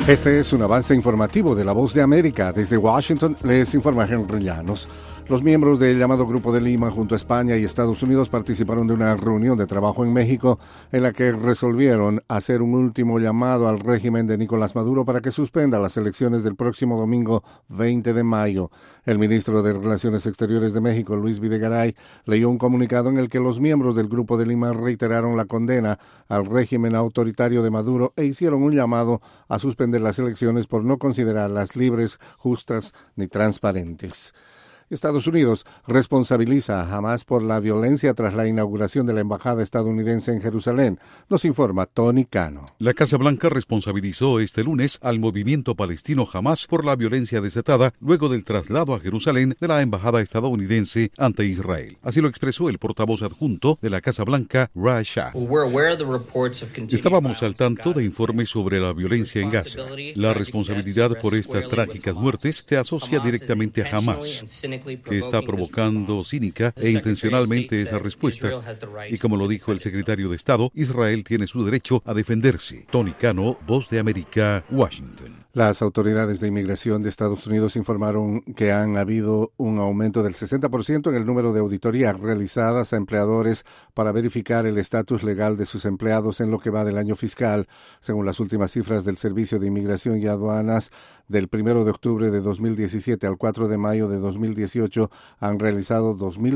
Este es un avance informativo de La Voz de América. Desde Washington les informa Henry Llanos. Los miembros del llamado Grupo de Lima junto a España y Estados Unidos participaron de una reunión de trabajo en México en la que resolvieron hacer un último llamado al régimen de Nicolás Maduro para que suspenda las elecciones del próximo domingo 20 de mayo. El ministro de Relaciones Exteriores de México, Luis Videgaray, leyó un comunicado en el que los miembros del Grupo de Lima reiteraron la condena al régimen autoritario de Maduro e hicieron un llamado a suspender las elecciones por no considerarlas libres, justas ni transparentes. Estados Unidos responsabiliza a Hamás por la violencia tras la inauguración de la embajada estadounidense en Jerusalén. Nos informa Tony Cano. La Casa Blanca responsabilizó este lunes al movimiento palestino Hamás por la violencia desatada luego del traslado a Jerusalén de la embajada estadounidense ante Israel. Así lo expresó el portavoz adjunto de la Casa Blanca, Raj Shah. Estábamos al tanto de informes sobre la violencia en Gaza. La responsabilidad por estas trágicas muertes se asocia directamente a Hamás, que está provocando cínica e intencionalmente esa respuesta. Y como lo dijo el secretario de Estado, Israel tiene su derecho a defenderse. Tony Cano, Voz de América, Washington. Las autoridades de inmigración de Estados Unidos informaron que han habido un aumento del 60% en el número de auditorías realizadas a empleadores para verificar el estatus legal de sus empleados en lo que va del año fiscal. Según las últimas cifras del Servicio de Inmigración y Aduanas, del 1 de octubre de 2017 al 4 de mayo de 2018 han realizado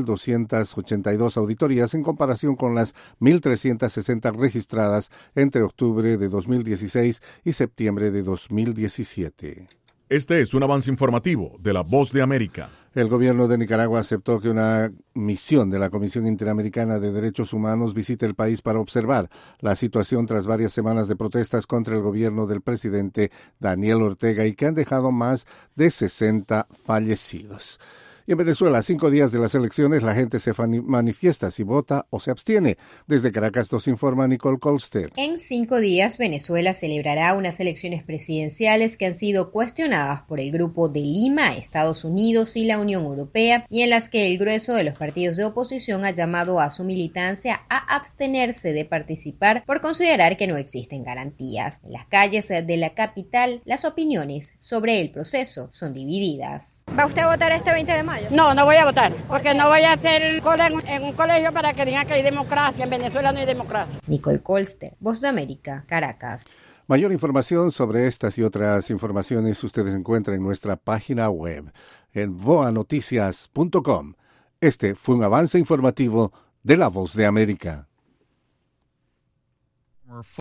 2.282 auditorías en comparación con las 1.360 registradas entre octubre de 2016 y septiembre de 2017. Este es un avance informativo de La Voz de América. El gobierno de Nicaragua aceptó que una misión de la Comisión Interamericana de Derechos Humanos visite el país para observar la situación tras varias semanas de protestas contra el gobierno del presidente Daniel Ortega y que han dejado más de 60 fallecidos. Y en Venezuela, a 5 días de las elecciones, la gente se manifiesta si vota o se abstiene. Desde Caracas nos informa Nicole Colster. En 5 días, Venezuela celebrará unas elecciones presidenciales que han sido cuestionadas por el Grupo de Lima, Estados Unidos y la Unión Europea, y en las que el grueso de los partidos de oposición ha llamado a su militancia a abstenerse de participar por considerar que no existen garantías. En las calles de la capital, las opiniones sobre el proceso son divididas. ¿Va usted a votar este 20 de mayo? No, no voy a votar, porque no voy a hacer cola en un colegio para que digan que hay democracia. En Venezuela no hay democracia. Nicole Colster, Voz de América, Caracas. Mayor información sobre estas y otras informaciones ustedes encuentran en nuestra página web en voanoticias.com. Este fue un avance informativo de La Voz de América.